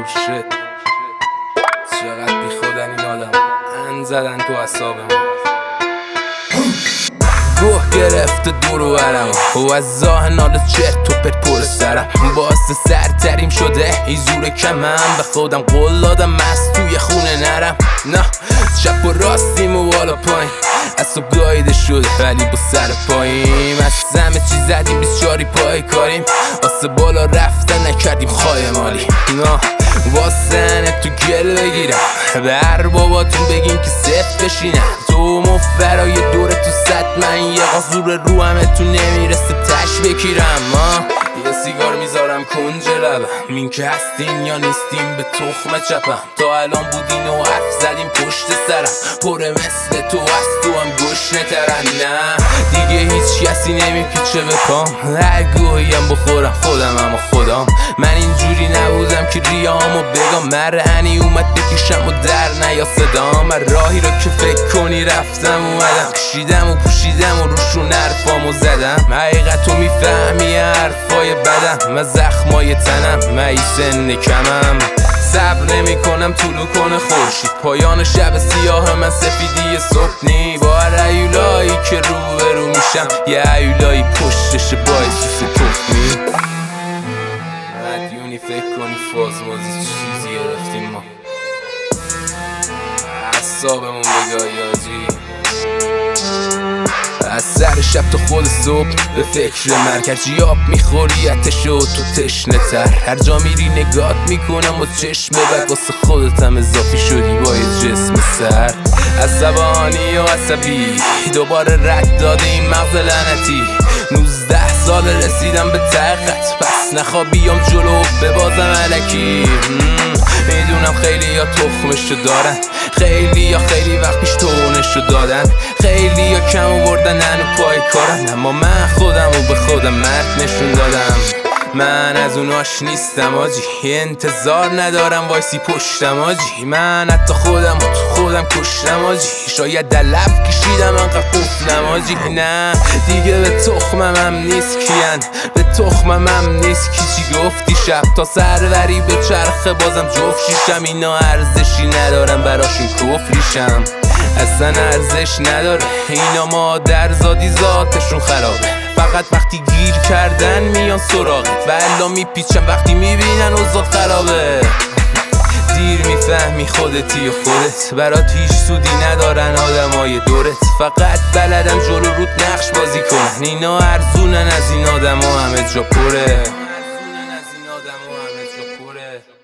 اوه شت، چقدر بی خودن این آدم، ان زدن تو اعصابم. گوه گرفته دور و برم و از زاهنال چرت و پرت پر سرم، باعث سرتریم شده این زور کمم. به خودم قول دادم مست توی خونه نرم، نه چپ و راستیم و بالا پایین، اصاب گایده شده ولی با سر پاییم. از همه چی زدیم 24 پای کاریم، واسه بالا رفتن نکردیم خواهی مالی. نه واسه تو گل بگیرم، به هر باباتون بگیم که صفت بشینم. تو مفرای دوره تو صد، من یه قاصور رو همه تو نمیرسه تش بکیرم. یه سیگار میذارم کنج لبم، این که هستین یا نیستین به تخم چپم. تا الان بودین و حرف زدیم پشت سرم، پره مثل تو هست تو هم گوش نترن. نه دیگه هیچ کسی نمیپیچه به پام، هر گوهیم بخورم خودم اما خودم. من اینجوری نبودم که ریامو بگم، مرهنی اومد بکشم و در نیا صدام. من راهی رو که فکر کنی رفتم اومدم، کشیدم و پوشیدم و روشون حرفامو زدم. حقیقتو میفهمی حرفای بدم، من زخمای تنم من سن کمم. صبر نمی کنم طولو کنه خورشید، پایان شب سیاه من سفیدی صبح نی. با هر هیولایی که رو رو میشم، یه هیولایی پشتش باعث تخمی. مدیونی فکر کنی فازمازی چیزی گرفتیم ما، اعصابمون بگاهی آجی. از سر شب تا خود صبح به فکر مرکزی آب میخوری اتشو تو تشنه تر. هر جا میری نگات میکنم و چشم بد، واسه خودت هم اضافی شدی با یه جسم سر. عصبانی و عصبی دوباره رد داده این مغز لعنتی. 19 سال رسیدم به طاقت، پس نخوابیام جلو ببازم الکی. میدونم خیلی یا تخمشو دارن، خیلی یا خیلی وقت پیش تونشو دادن، خیلی یا کم آوردن و پای کارن. اما من خودم و به خودم مرد نشون دادم. من از اوناش نیستم آجی، انتظار ندارم وایسی پشتم آجی. من حتی خودم و تو خودم کشتم آجی، شاید در لب کشیدم انقدر قفلم آجی. نه دیگه به تخمم هم نیست کیان، به تخمم هم نیست کی چی گفتی شب تا سروری به چرخه بازم جفت شیشم. اینا ارزشی ندارم براشون کفریشم، اصلا ارزش نداره. اینا مادرزادی ذاتشون خرابه، فقط وقتی گیر کردن میان سراغت و الا میپیچن وقتی میبینن اوضاعت خرابه. دیر میفهمی خودتی و خودت، برات هیچ سودی ندارن آدمای دورت، فقط بلدن جلو رود نقش بازی کنن. اینا ارزونن از این آدم ها همه جا پره.